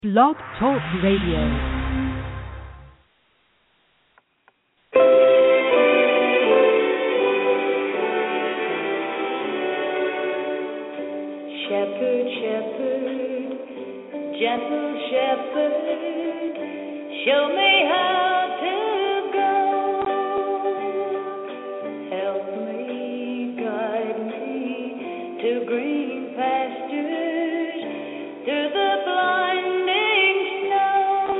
Blog Talk Radio. Shepherd, shepherd, gentle shepherd, show me how to go. Help me, guide me to green pastures, through the blinding snow.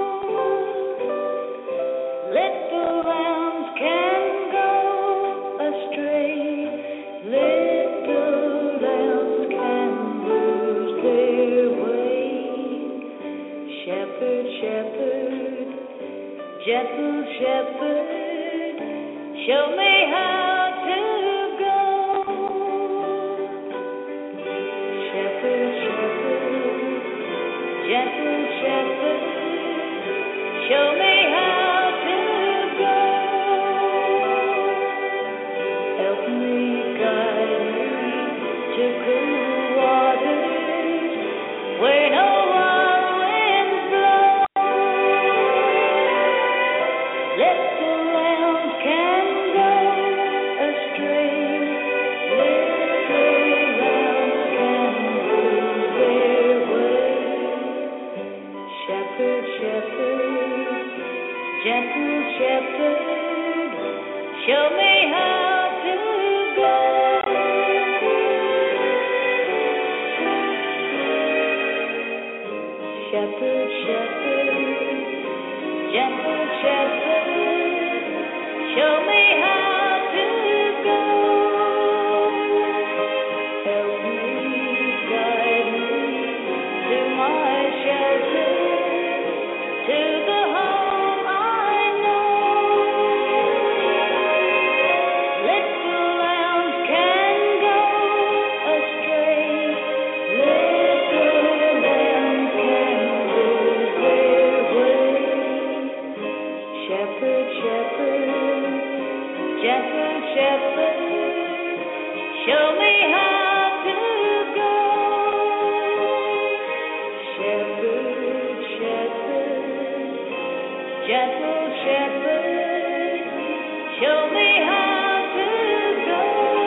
Let the lambs can go astray, little lambs can lose their way. Shepherd, shepherd, gentle shepherd, show me how to go. Shepherd, shepherd, gentle shepherd, show me how to go. Help me, guide me to cool waters where no wild winds blow. Let the lambs can go astray, little lambs can lose their way. Shepherd, shepherd, gentle shepherd, show me how to go. Shepherd, shepherd, gentle shepherd, show me how to go. Help me, guide me to my shelter, to the home I know. Let the lambs can go astray, little lambs can lose their way. Shepherd, shepherd, gentle shepherd, show me how to go. Shepherd, shepherd, gentle shepherd, show me how to go.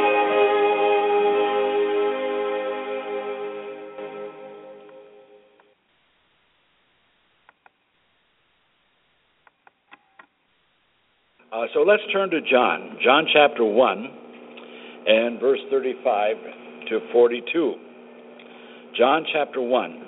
So let's turn to John chapter 1 and verse 35 to 42. John chapter 1.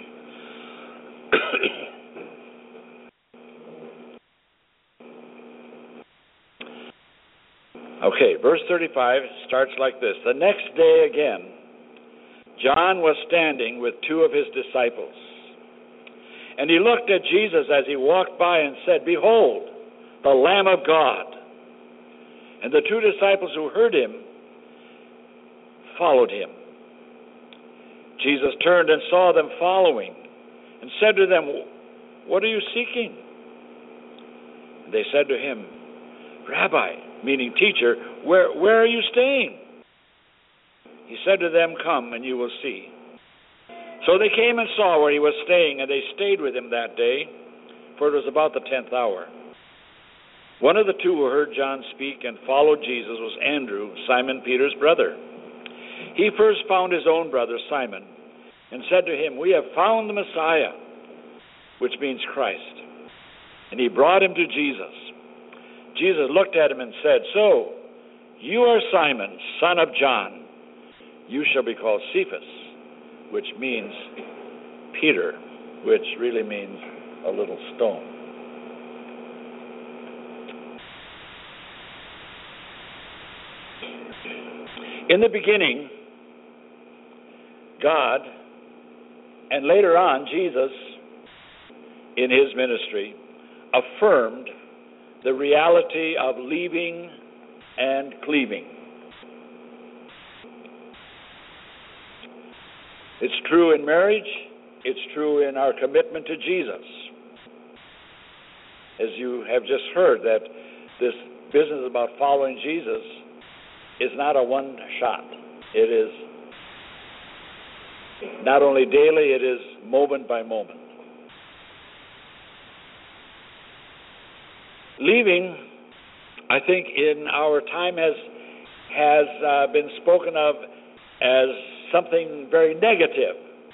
Okay, verse 35 starts like this. The next day again, John was standing with two of his disciples. And he looked at Jesus as he walked by and said, "Behold, the Lamb of God." And the two disciples who heard him followed him. Jesus turned and saw them following and said to them, "What are you seeking?" And they said to him, "Rabbi," meaning teacher, where are you staying?" He said to them, "Come and you will see." So they came and saw where he was staying, and they stayed with him that day, for it was about the 10th hour. One of the two who heard John speak and followed Jesus was Andrew, Simon Peter's brother. He first found his own brother Simon and said to him, "We have found the Messiah," which means Christ. And he brought him to Jesus. Jesus looked at him and said, "So, you are Simon, son of John. You shall be called Cephas," which means Peter, which really means a little stone. In the beginning, God, and later on Jesus, in his ministry, affirmed the reality of leaving and cleaving. It's true in marriage. It's true in our commitment to Jesus. As you have just heard, that this business about following Jesus is not a one-shot. It is not only daily, it is moment by moment. Leaving, I think, in our time has been spoken of as something very negative.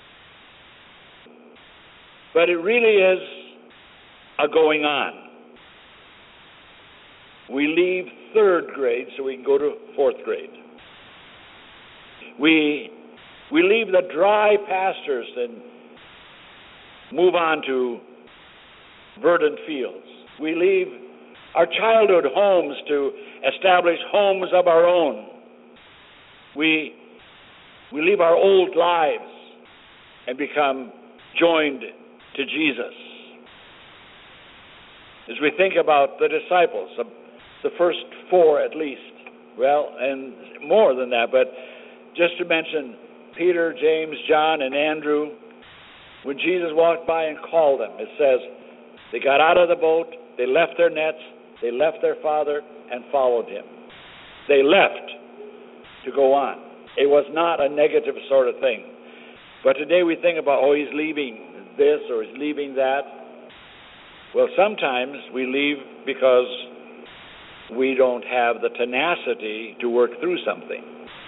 But it really is a going on. We leave third grade so we can go to fourth grade. We leave the dry pastures and move on to verdant fields. We leave our childhood homes to establish homes of our own. We leave our old lives and become joined to Jesus. As we think about the disciples, the first four at least, well, and more than that, but just to mention Peter, James, John, and Andrew, when Jesus walked by and called them, it says they got out of the boat, they left their nets, they left their father, and followed him. They left to go on. It was not a negative sort of thing. But today we think about, he's leaving this or he's leaving that. Well, sometimes we leave because we don't have the tenacity to work through something.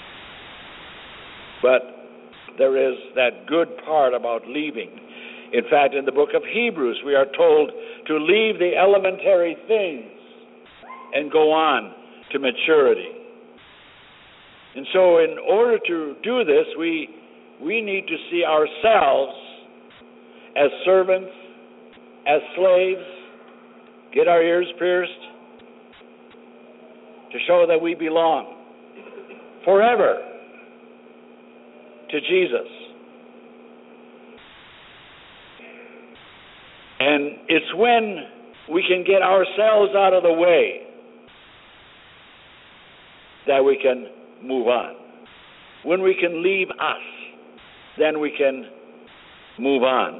But there is that good part about leaving. In fact, in the book of Hebrews, we are told to leave the elementary things and go on to maturity. And so in order to do this, we need to see ourselves as servants, as slaves, get our ears pierced, to show that we belong forever to Jesus. And it's when we can get ourselves out of the way that we can move on. When we can leave us, then we can move on.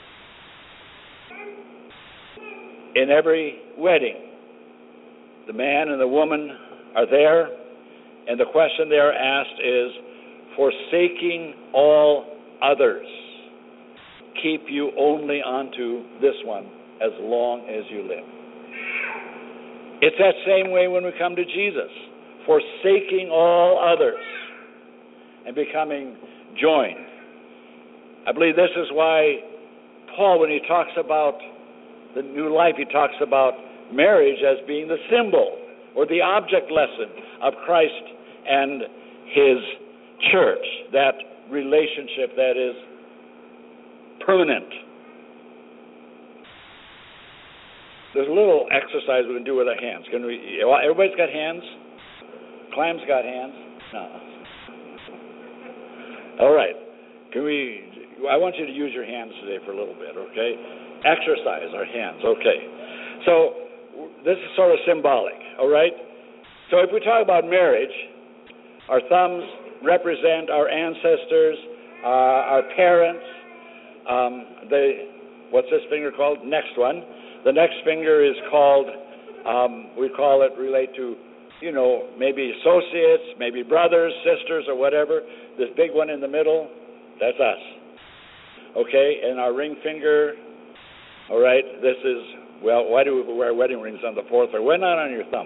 In every wedding, the man and the woman are there, and the question they are asked is, forsaking all others, keep you only unto this one as long as you live. It's that same way when we come to Jesus, forsaking all others and becoming joined. I believe this is why Paul, when he talks about the new life, he talks about marriage as being the symbol or the object lesson of Christ and his church, that relationship that is permanent. There's a little exercise we can do with our hands. Everybody's got hands? Clam's got hands? No. All right. I want you to use your hands today for a little bit, okay? Exercise our hands, okay. So this is sort of symbolic, all right? So if we talk about marriage, our thumbs represent our ancestors, our parents. What's this finger called? Next one. The next finger is called, we call it, relate to, maybe associates, maybe brothers, sisters, or whatever. This big one in the middle, that's us. Okay, and our ring finger, all right, this is, well, why do we wear wedding rings on the fourth? Or why not on your thumb?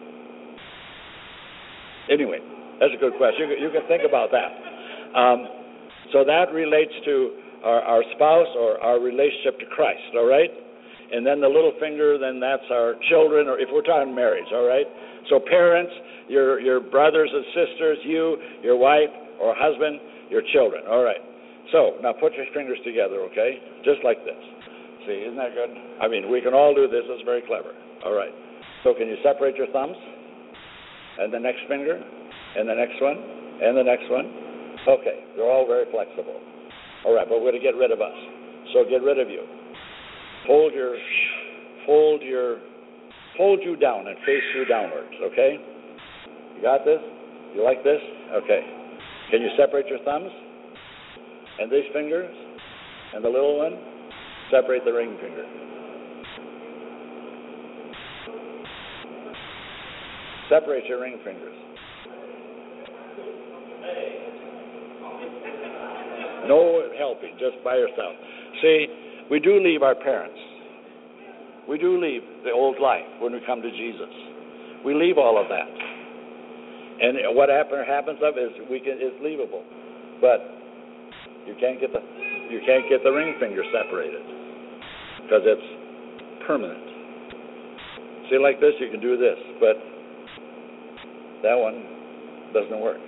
Anyway, that's a good question. You can think about that. So that relates to our spouse or our relationship to Christ, all right? And then the little finger, then that's our children, or if we're talking marriage, all right? So parents, your brothers and sisters, you, your wife or husband, your children, all right? So now put your fingers together, okay? Just like this. See, isn't that good? I mean, we can all do this. It's very clever. All right. So can you separate your thumbs? And the next finger? And the next one? And the next one? Okay. They're all very flexible. All right, but we're going to get rid of us. So get rid of you. Fold you down and face you downwards, okay? You got this? You like this? Okay. Can you separate your thumbs? And these fingers? And the little one? Separate the ring finger. Separate your ring fingers. No helping, just by yourself. See, we do leave our parents. We do leave the old life when we come to Jesus. We leave all of that. And what happens of it is it's leavable. But you can't get the ring finger separated because it's permanent. See, like this, you can do this, but that one doesn't work.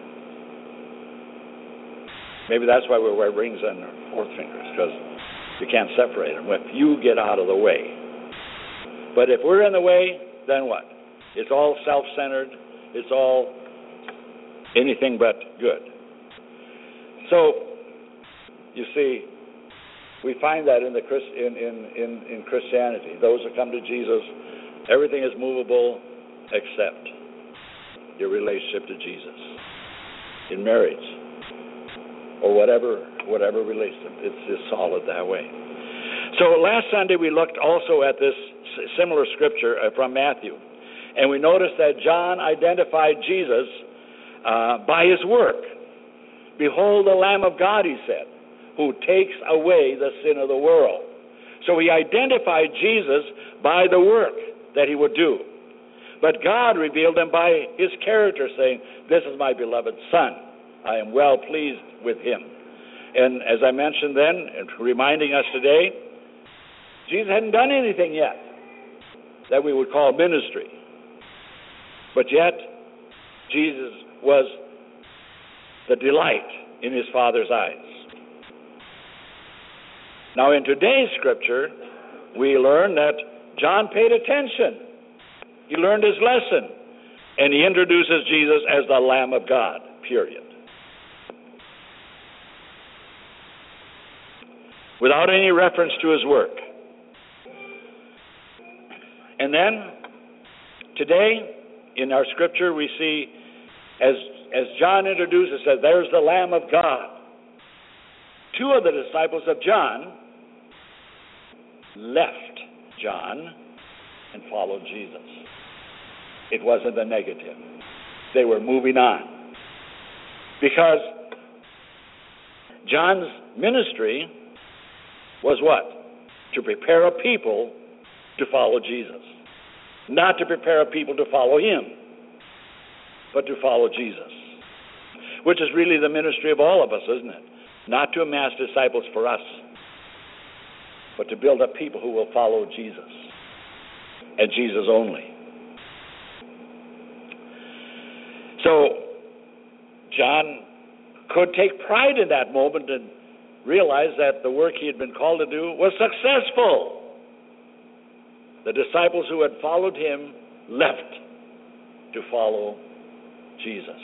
Maybe that's why we wear rings on our fourth fingers, because you can't separate them if you get out of the way. But if we're in the way, then what? It's all self-centered. It's all anything but good. So, you see, we find that in Christianity. Those who come to Jesus, everything is movable except your relationship to Jesus. In marriage, or whatever relationship, it's just solid that way. So last Sunday we looked also at this similar scripture from Matthew, and we noticed that John identified Jesus by his work. Behold the Lamb of God, he said, who takes away the sin of the world. So he identified Jesus by the work that he would do. But God revealed him by his character, saying, this is my beloved Son. I am well pleased with him. And as I mentioned then, and reminding us today, Jesus hadn't done anything yet that we would call ministry. But yet, Jesus was the delight in his Father's eyes. Now in today's scripture, we learn that John paid attention. He learned his lesson, and he introduces Jesus as the Lamb of God, period. Without any reference to his work. And then, today, in our scripture, we see, as John introduces, says, there's the Lamb of God. Two of the disciples of John left John and followed Jesus. It wasn't a negative. They were moving on. Because John's ministry was what? To prepare a people to follow Jesus. Not to prepare a people to follow him, but to follow Jesus. Which is really the ministry of all of us, isn't it? Not to amass disciples for us, but to build up people who will follow Jesus, and Jesus only. So, John could take pride in that moment and realize that the work he had been called to do was successful. The disciples who had followed him left to follow Jesus.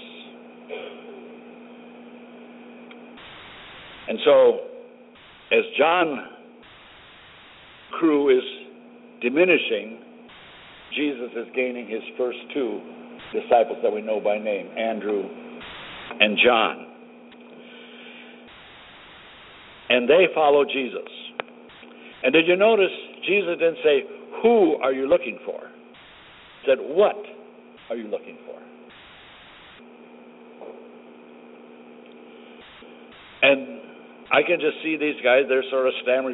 And so, as John's crew is diminishing, Jesus is gaining his first two disciples that we know by name, Andrew and John. And they follow Jesus. And did you notice Jesus didn't say, who are you looking for? He said, what are you looking for? And I can just see these guys, they're sort of stammering,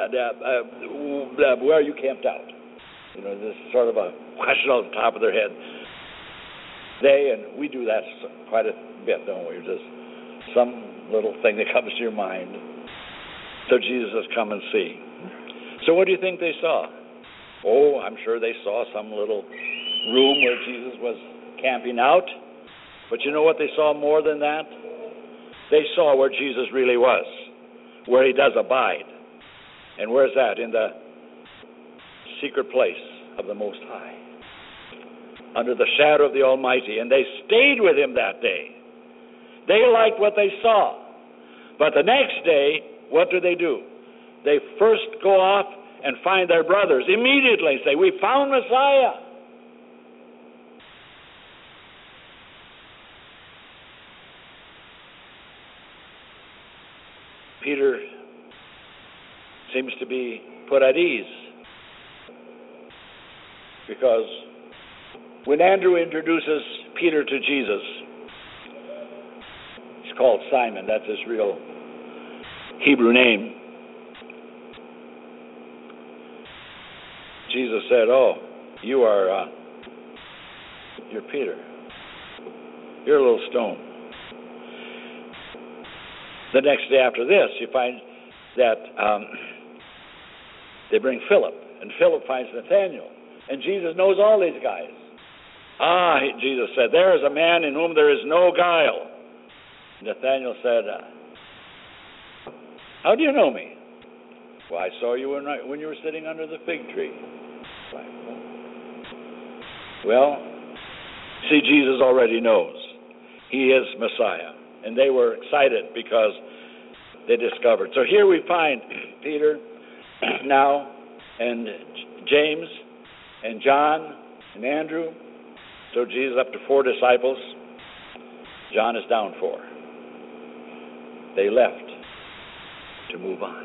where are you camped out? You know, this sort of a question on the top of their head. And we do that quite a bit, don't we? Just some little thing that comes to your mind. So Jesus has come and see. So what do you think they saw? Oh, I'm sure they saw some little room where Jesus was camping out. But you know what they saw more than that? They saw where Jesus really was, where he does abide. And where's that? In the secret place of the Most High, under the shadow of the Almighty. And they stayed with him that day. They liked what they saw. But the next day, what do? They first go off and find their brothers. Immediately say, we found Messiah. Peter seems to be put at ease, because when Andrew introduces Peter to Jesus, he's called Simon. That's his real Hebrew name. Jesus said, "Oh, you're Peter. You're a little stone." The next day after this, you find that they bring Philip, and Philip finds Nathanael, and Jesus knows all these guys. Jesus said, "There is a man in whom there is no guile." Nathanael said, "How do you know me?" "Well, I saw you when you were sitting under the fig tree." Well, see, Jesus already knows. He is Messiah. And they were excited because they discovered. So here we find Peter now, and James, and John, and Andrew. So Jesus up to 4 disciples. John is down 4. They left to move on.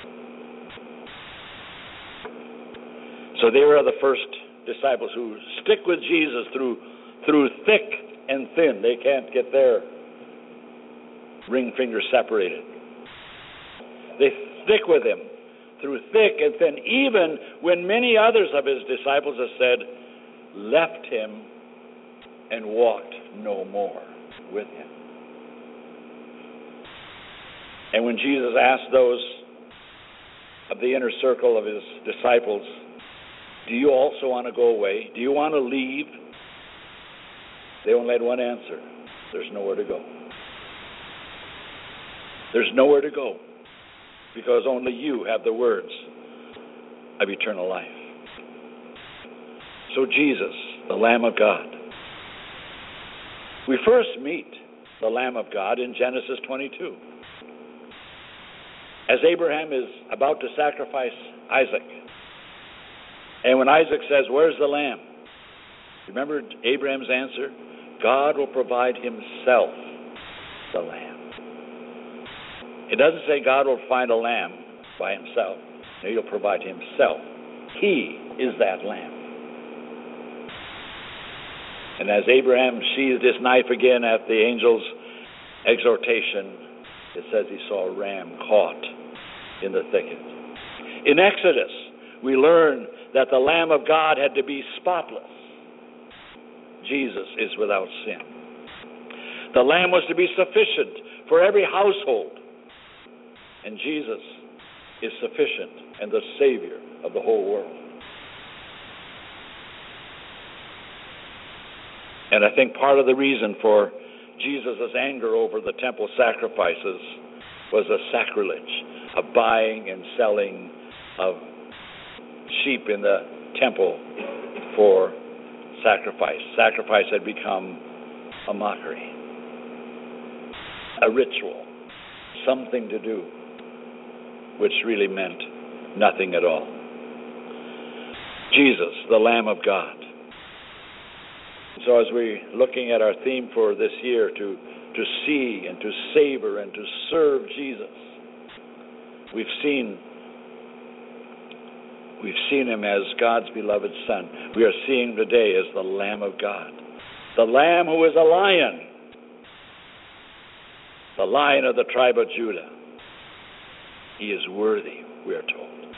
So they were the first disciples who stick with Jesus through thick and thin. They can't get their ring fingers separated. They stick with him through thick and thin, even when many others of his disciples have said, left him and walked no more with him. And when Jesus asked those of the inner circle of his disciples, do you also want to go away? Do you want to leave? They only had one answer. There's nowhere to go. There's nowhere to go, because only you have the words of eternal life. So Jesus, the Lamb of God. We first meet the Lamb of God in Genesis 22. As Abraham is about to sacrifice Isaac. And when Isaac says, "Where's the lamb?" Remember Abraham's answer? God will provide himself the lamb. It doesn't say God will find a lamb by himself. No, he'll provide himself. He is that lamb. And as Abraham sheathed his knife again at the angel's exhortation, it says he saw a ram caught in the thicket. In Exodus, we learn that the Lamb of God had to be spotless. Jesus is without sin. The Lamb was to be sufficient for every household. And Jesus is sufficient and the Savior of the whole world. And I think part of the reason for Jesus' anger over the temple sacrifices was a sacrilege, a buying and selling of sheep in the temple for sacrifice. Sacrifice had become a mockery, a ritual, something to do, which really meant nothing at all. Jesus, the Lamb of God. So as we're looking at our theme for this year, to see and to savor and to serve Jesus, we've seen him as God's beloved Son. We are seeing him today as the Lamb of God. The Lamb who is a lion. The Lion of the tribe of Judah. He is worthy, we are told.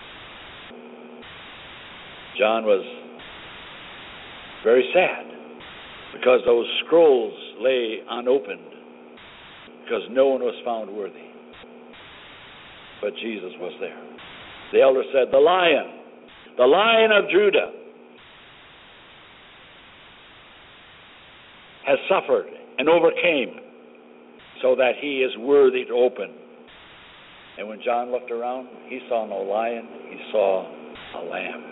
John was very sad because those scrolls lay unopened, because no one was found worthy. But Jesus was there. The elder said, the Lion of Judah has suffered and overcame so that he is worthy to open. And when John looked around, he saw no lion, he saw a lamb.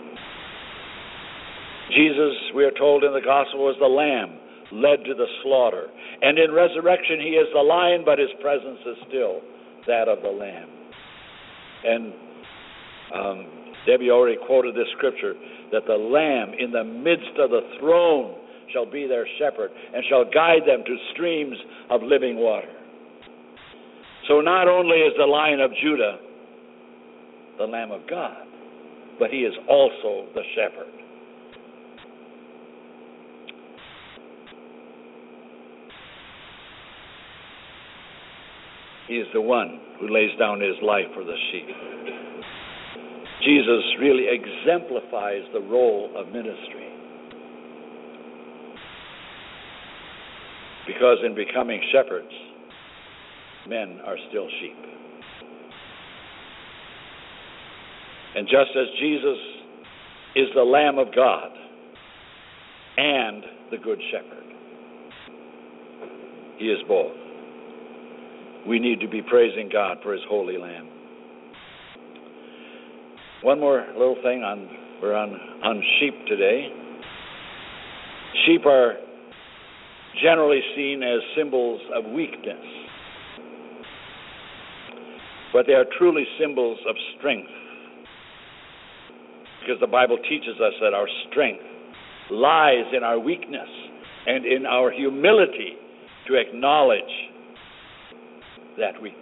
Jesus, we are told in the gospel, was the lamb led to the slaughter. And in resurrection, he is the lion, but his presence is still that of the lamb. And Debbie already quoted this scripture, that the lamb in the midst of the throne shall be their shepherd and shall guide them to streams of living water. So not only is the Lion of Judah the Lamb of God, but he is also the shepherd. He is the one who lays down his life for the sheep. Jesus really exemplifies the role of ministry. Because in becoming shepherds, men are still sheep. And just as Jesus is the Lamb of God and the Good Shepherd, He is both. We need to be praising God for His holy Lamb. One more little thing we're on sheep today. Sheep are generally seen as symbols of weakness, but they are truly symbols of strength, because the Bible teaches us that our strength lies in our weakness and in our humility to acknowledge that weakness.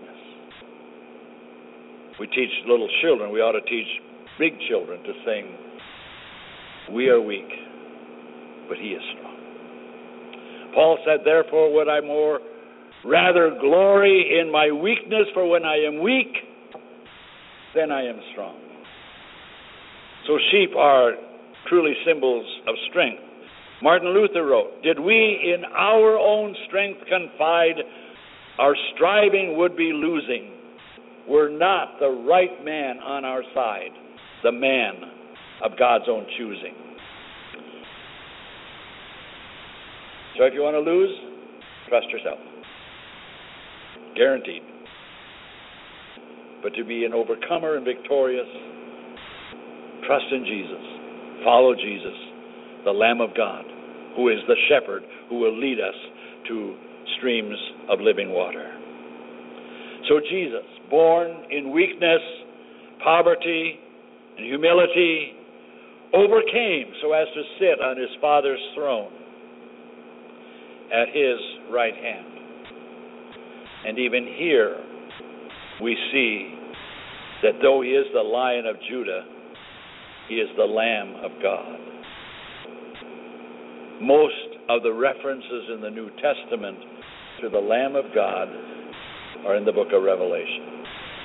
We teach little children, we ought to teach big children to sing, "We are weak, but He is strong." Paul said, "Therefore would I more rather glory in my weakness, for when I am weak, then I am strong." So sheep are truly symbols of strength. Martin Luther wrote, "Did we in our own strength confide, our striving would be losing, were not the right man on our side, the man of God's own choosing." So if you want to lose, trust yourself. Guaranteed. But to be an overcomer and victorious, trust in Jesus. Follow Jesus, the Lamb of God, who is the shepherd who will lead us to streams of living water. So Jesus, born in weakness, poverty, and humility, overcame so as to sit on His Father's throne at His right hand. And even here we see that though He is the Lion of Judah, He is the Lamb of God. Most of the references in the New Testament to the Lamb of God are in the book of Revelation.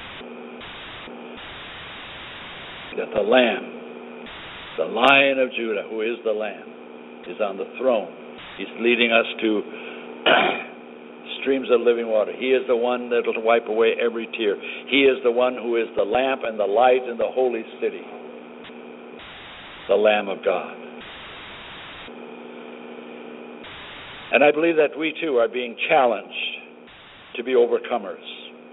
That the Lamb, the Lion of Judah, who is the Lamb, is on the throne. He's leading us to streams of living water. He is the one that will wipe away every tear. He is the one who is the lamp and the light in the holy city. The Lamb of God. And I believe that we too are being challenged to be overcomers.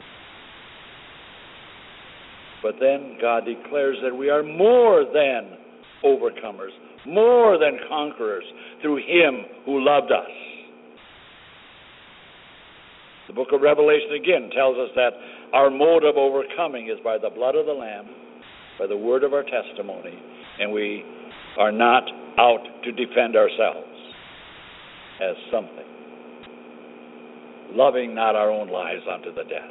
But then God declares that we are more than overcomers, more than conquerors through Him who loved us. The book of Revelation again tells us that our mode of overcoming is by the blood of the Lamb, by the word of our testimony, and we are not out to defend ourselves as something, loving not our own lives unto the death.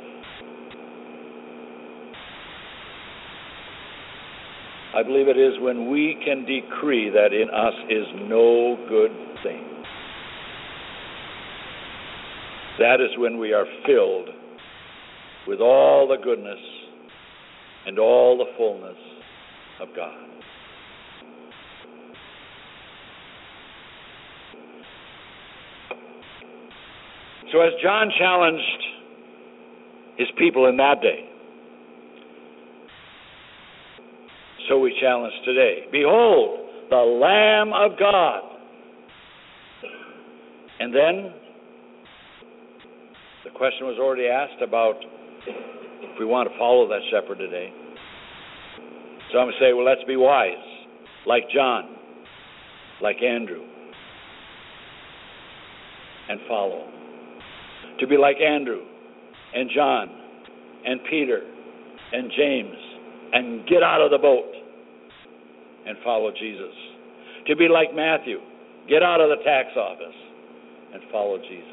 I believe it is when we can decree that in us is no good thing. That is when we are filled with all the goodness and all the fullness of God. So as John challenged his people in that day, so we challenge today. Behold, the Lamb of God. And then the question was already asked about if we want to follow that shepherd today. Some say, well, let's be wise, like John, like Andrew, and follow. To be like Andrew and John and Peter and James and get out of the boat and follow Jesus. To be like Matthew, get out of the tax office and follow Jesus.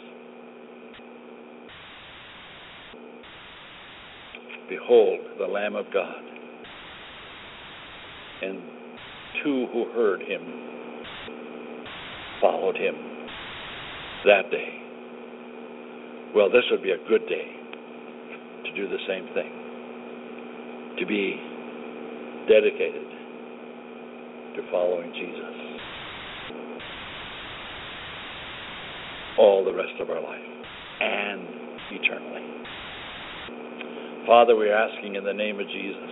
Behold, the Lamb of God. And two who heard Him followed Him that day. Well, this would be a good day to do the same thing. To be dedicated to following Jesus all the rest of our life and eternally. Father, we're asking in the name of Jesus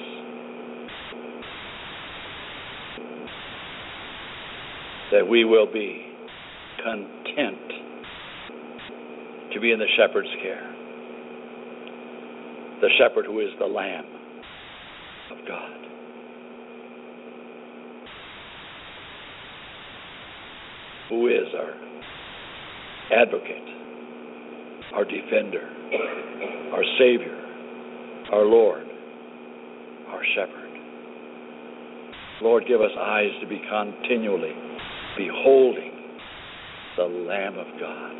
that we will be content to be in the shepherd's care, the shepherd who is the Lamb of God. Who is our advocate, our defender, our Savior, our Lord, our shepherd. Lord, give us eyes to be continually beholding the Lamb of God,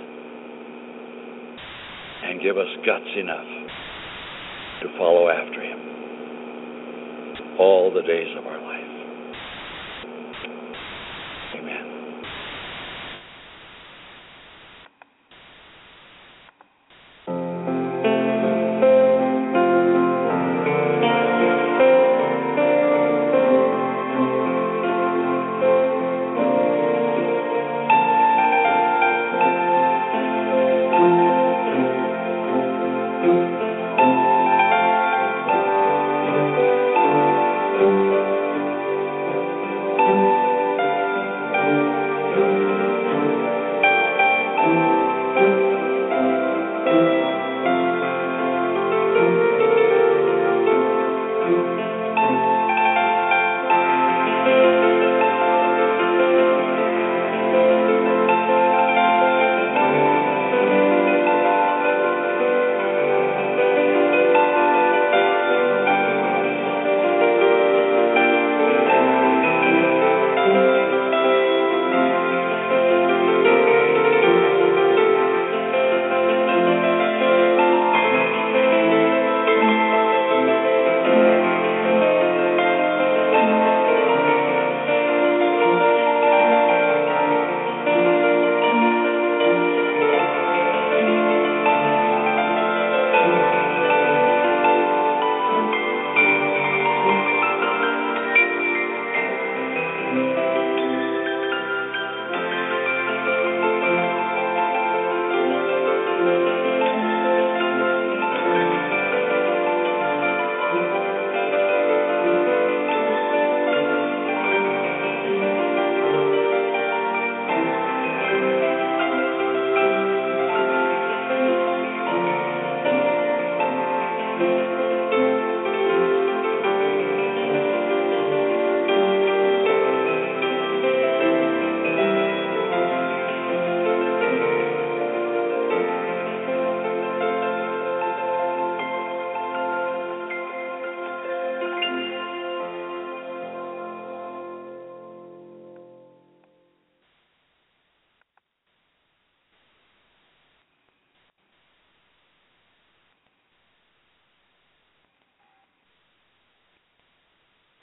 and give us guts enough to follow after him all the days of our life.